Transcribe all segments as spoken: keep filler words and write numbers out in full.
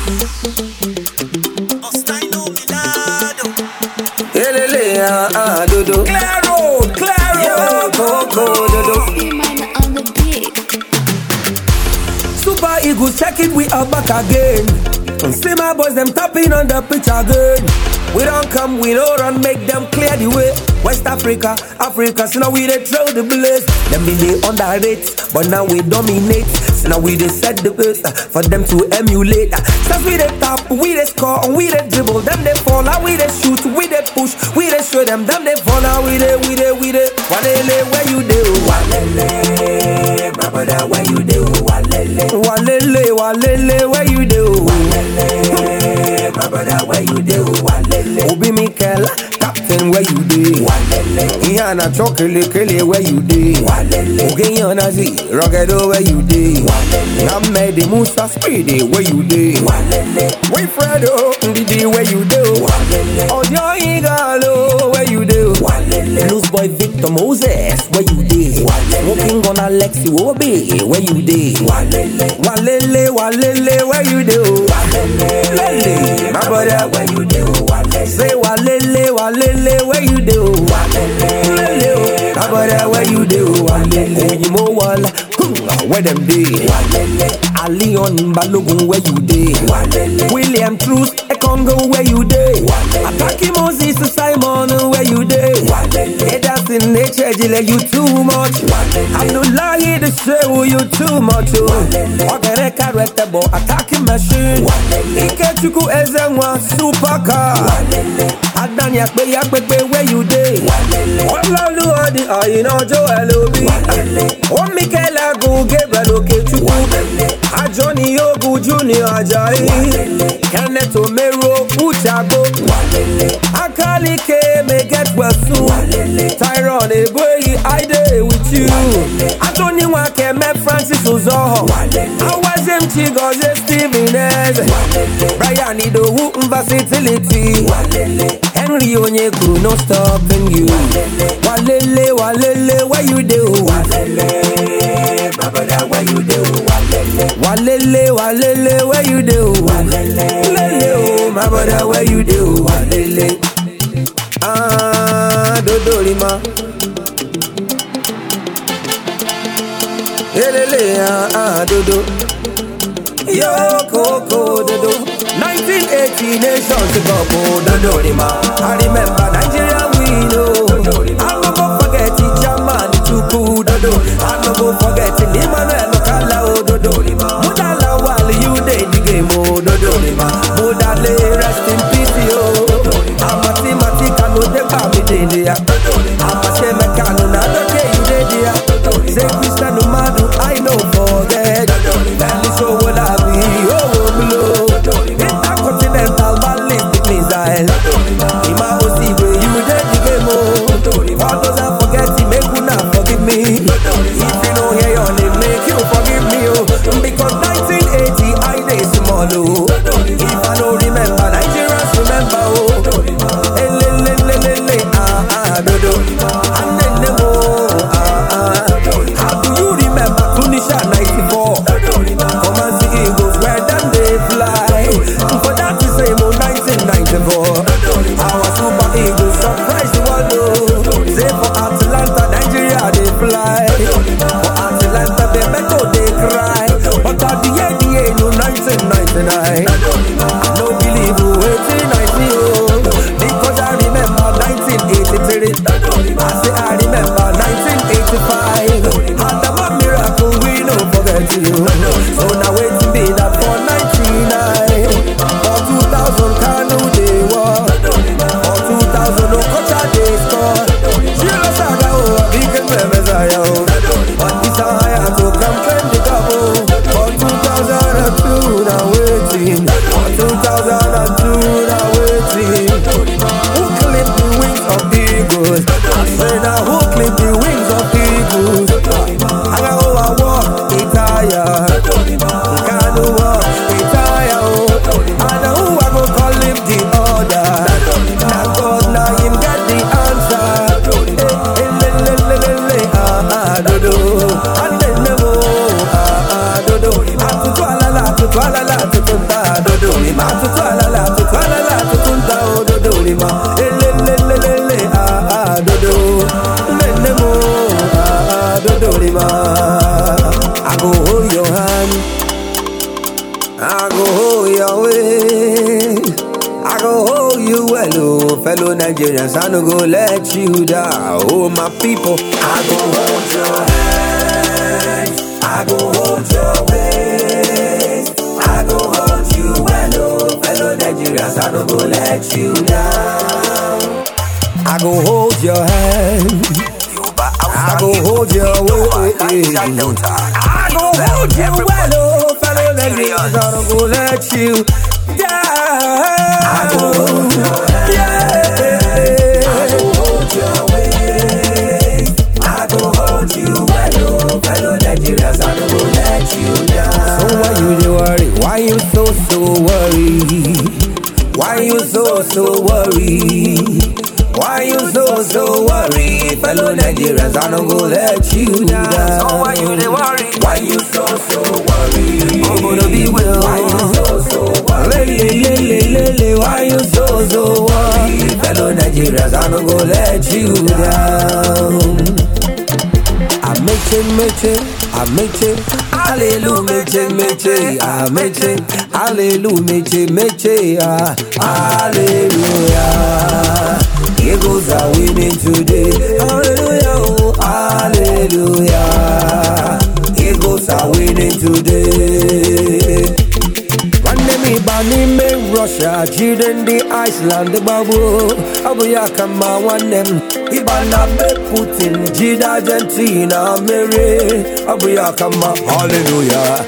Elele ah ah dodo. Clear road, clear road. Go go dodo. On the beat. Super Eagles check it, we are back again. And see my boys them tapping on the pitch again. We don't come, we don't run, make them clear the way. West Africa, Africa, so now we they throw the blaze. Them be they underrate, but now we dominate. So now we they set the pace uh, for them to emulate. Uh, Since we they tap, we they score, and we they dribble. Them they fall, now we they shoot, we they push, we they show them. Them they fall, now we they, we they, we they. Walele, where you do? Walele, my brother, where you do? Walele, walele, walele, where you do? Walele, my brother, where you do? Walele. Obi Mikel, captain, where you dey? Walele. Iana Chokele Kele, where you dey? Walele. Ogeyana Z, Rockedo, where you dey? Walele. Namedi Musa Speedy, where you dey? Walele. Wilfredo, Ndidi, where you dey? Walele. Ojo Igalo, where you dey? Walele. Loose boy Victor Moses, where you dey? Walele. Smoking on Alexi Wobe, where you dey? Walele. Walele, Walele, where you dey? Walele. My brother, where you dey? Walele. Say walele, walele, where you do? Walele, my brother, where you do? Walele, you mo wala, where them dey? Walele, Ali on Balogun, where you dey? Walele, William Truth, a Congo, where you dey? Walele, Ataki Moses, Simon, where you dey? Walele, that's in nature, Jile, you too much. Walele, Abdullahi, the show, you too much. Walele, Ogere Karetebo, attacking machine. Walele, Ikechuku Ezemwa, supercar. Walele, Adani Akpe Yakpe, where you dey? Olalu Adi Ayina Joel Obi. Omikela Go Gabriel Okechuku. Ajoni Ogu Junior Ajayi. Kenneth Omero Uchago. Akali K may get well soon. Tyrone Eboyi, I dey with you. Anthony Wake met Francis Ozoho. Awazem Chigoze Stephenez. Brian Idowu Versatility. Henry Onyekuru, no stopping you. Walele, walele, where you do? Walele, my brother, where you do? Walele, walele, where you do? Walele, oh, my brother, where you do? Walele, ah, dodo lima. Elele, ah, ah, dodo. Yo, Coco, dodo. nineteen eighty nations ago, dodo lima. I remember Nigeria, we know. I never forget it, German, Chuku, dodo. I never forget it, Emmanuel Okala, dodo lima. Mudala, while you did the game, oh, dodo lima. Mudale, rest in peace, oh. Amati, mati, kano, de babi, de ya. Amase, mekano, na, doke, you did ya. Say, Christian, Umadu, I know, forget. That is so what I be, oh, below. Intercontinental ballistic missile. Ima Osi, where you did the game, oh. All those I forget, he make you not forgive me. If you don't hear your name, make you forgive me, oh. Because nineteen eighty, I dey small, oh. If I don't remember, Nigerians remember, oh. Hey, le, le, le, le, le, ah, ah, dodo. And then the oh, ah, ah. How do you remember Tunisia ninety-four? Come and see Eagles, where them they fly. For that to say, more nineteen ninety-four. Our Super Eagles surprise the world, oh. Say for Atlanta, Nigeria, they fly. For Atlanta, they make go, they cry. But at the end, the end, no nineteen ninety-nine. I don't believe you, eighteen ninety, oh. Because I remember nineteen eighty-three. I say I remember nineteen eighty-five. And the one miracle, we don't forget you. So now wait to be that for ninety-nine. For two thousand, Kanu, they won. For two thousand, Okocha, they scored. Shiro Saga, oh, big and Messiah, oh. But it's a higher to come from the couple. For two thousand two, now waiting. Atutwalala, tutwalala, tutunta ododolima. Elelelelele, ah ah dodo. Nenemo, ah ah dodolima. I go hold your hand. I go hold your way. I go hold you well, oh, fellow Nigerians. I no go let you down. Oh, my people, I go hold your hand. I go hold your waist. I go hold you well, oh, fellow Nigerians. I no go let you down. I go hold your hand. I go hold your waist. I go hold you well, oh, fellow Nigerians. I no go let you down. I go hold your hand. Yeah. I go hold your waist. I go hold you well, oh, fellow Nigerians. I no go let you down. So why you dey worry? Why you so so worried? Why you so so worried? Why you so so worried? Fellow Nigerians, I no go let you down. So why you dey worry? Why you so so worried? I'm gonna be well. Why you so so worried? Le, le, le, le, le, why you so so worried? Fellow Nigerians, I no go let you down. I make it, make it, I make it. Hallelujah, make it, make it, I make it. Hallelujah, make it, make it, hallelujah. Eagles are winning today. Hallelujah, oh, hallelujah. Eagles are winning today. One name Ibani me Russia, Jiden the Iceland, the Babu. Abuya Kama one name Ibana me Putin, Jid Argentina, Mary. Abuya Kama, hallelujah,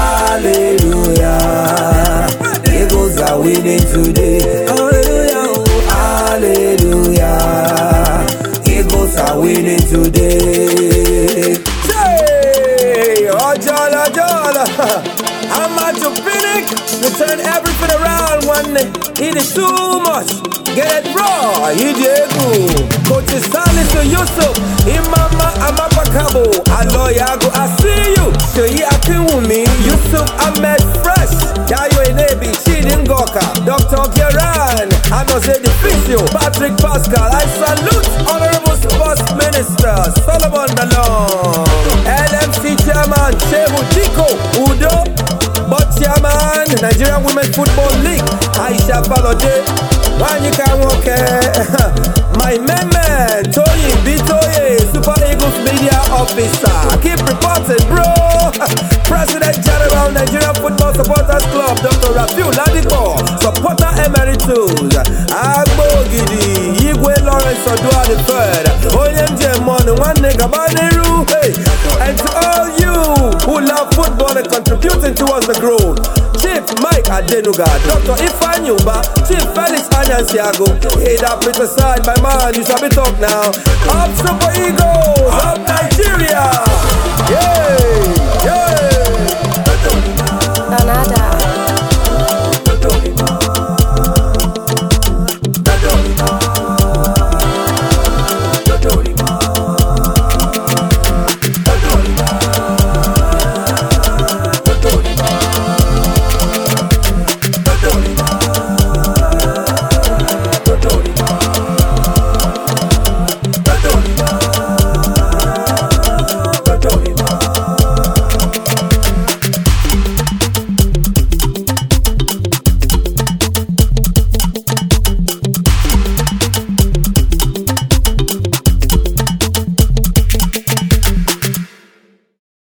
hallelujah. Eagles are winning today. Hallelujah, oh, hallelujah. Eagles are winning today. Say, oh, Jala, Jala. I'm at your Phoenix. You turn everything around one day. It is too much. Get it raw. Ijebu. Coach Stanley to Yusuf. Imama Amapakabo. Aloyago. I see you. So you acting with me. Yusuf Ahmed Fresh. Dayo Enebi. Chidin Goka. Doctor Geran. I must say the physio. Patrick Pascal. I salute Honorable Sports Minister Solomon Dalon. L M C Chairman Shehu Diko Udo. But Chairman Nigerian Women's Football League Aisha Falode. When you can walk, my man, man Tony Bitoye, Super Eagles Media Officer. Keep reporting, bro. President General Nigerian Football Supporters Club, Doctor Rafiu Ladipo, Supporter Emeritus, Agbo Gidi, Igwe Lawrence Odua the third, Oyemje Mon, one nigga Baniru, hey. And to all you who love football and contributing towards the growth, Chief Mike Adenuga, Doctor Ifanyuba, Chief Felix Anyansiago, hey, that put aside, my man, you shall be talk now. Up Super Eagles, up Nigeria, yay, yay. Canada.